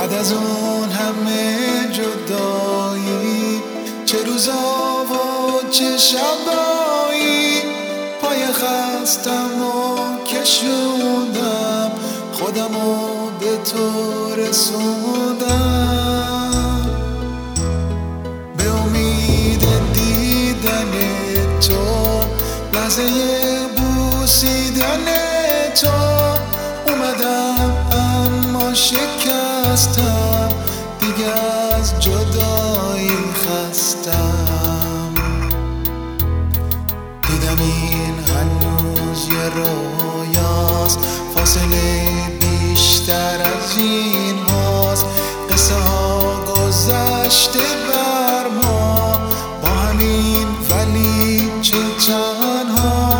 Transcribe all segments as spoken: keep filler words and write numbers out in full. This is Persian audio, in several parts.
بعد از اون همه جدایی، چه روزا و چه شبایی، پای خستم و کشوندم، خودمو به تو رسوندم. به امید دیدن تو، لحظه بوسیدن تو، اومدم اما شکستم، دیگه از جدایی خستم. دیدم این هنوز یه رویاست، فاصله بیشتر از این هاست، قصه ها گذشته بر ما با همین ولی چه تنها.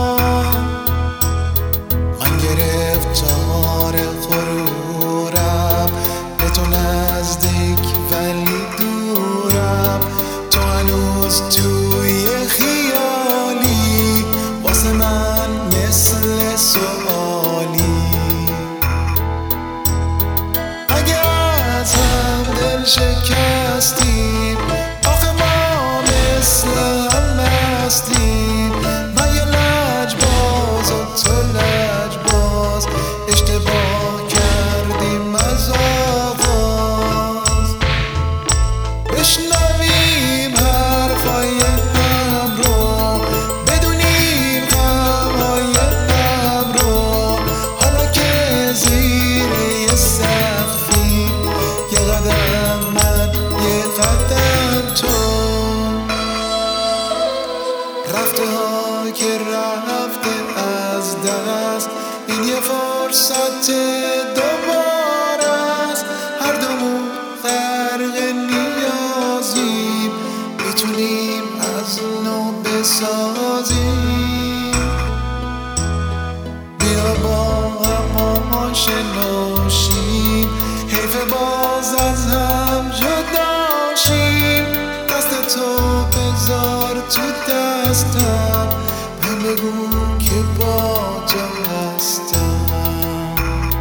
من گرفتار غرورم، به تو نزدیک ولی دورم، تو هنوز توی خیالی، واسه من مثل سوالی. اگه از هم دل شکستیم، آخه ما مثل هم هستیم، من یه لجباز و تو لجباز، اشتباه کردیم از آغاز. بشنویم حرفای هم رو، بدونیم غمهای هم رو، حالا که زیر یه سقفی، یه قدم من یه قدم تو. رفته ها که رفته از دست، این یه فرصت دوباره است، هر دومون غرق نیازیم، میتونیم از نو بسازیم. بیا با هم آشنا نوشیم، حیف باز از هم جدا شیم، دست تو بذار تو دستم، بهم بگو که با تو هستم.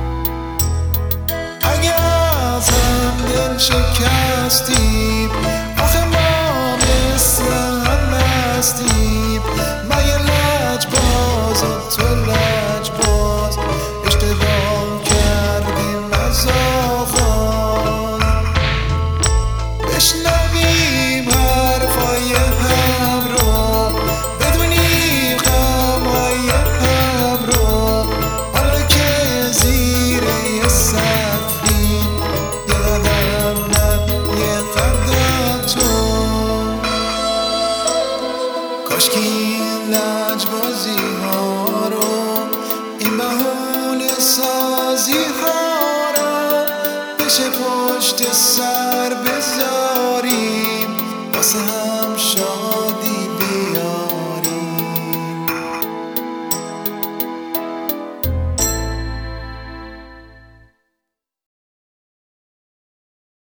اگه از هم دل شکستیم، آخه ما مثل هم هستیم، من یه لجباز و تو لجباز، اشتباه کردیم از آغاز. بشنویم حرفای هم رو، بدونیم غمهای هم رو، حالا که زیر یه سقفی، یه قدم من یه قدم تو. کاشکی این لجبازی ها رو، این بهونه سازی ها رو، بشه پشت سر بذاریم، واسه هم